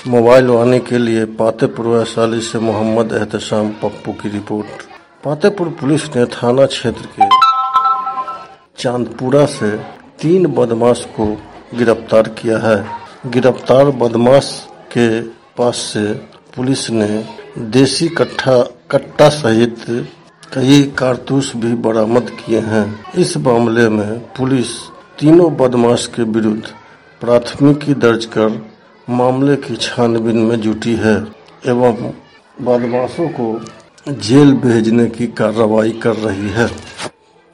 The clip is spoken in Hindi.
मोबाइल वाने के लिए पातेपुर वैशाली से मोहम्मद एहतशाम पप्पू की रिपोर्ट। पातेपुर पुलिस ने थाना क्षेत्र के चांदपुरा से 3 बदमाश को गिरफ्तार किया है। गिरफ्तार बदमाश के पास से पुलिस ने देसी कट्टा सहित कई कारतूस भी बरामद किए हैं। इस मामले में पुलिस तीनों बदमाश के विरुद्ध प्राथमिकी दर्ज कर मामले की छानबीन में जुटी है एवं बदमाशों को जेल भेजने की कार्रवाई कर रही है।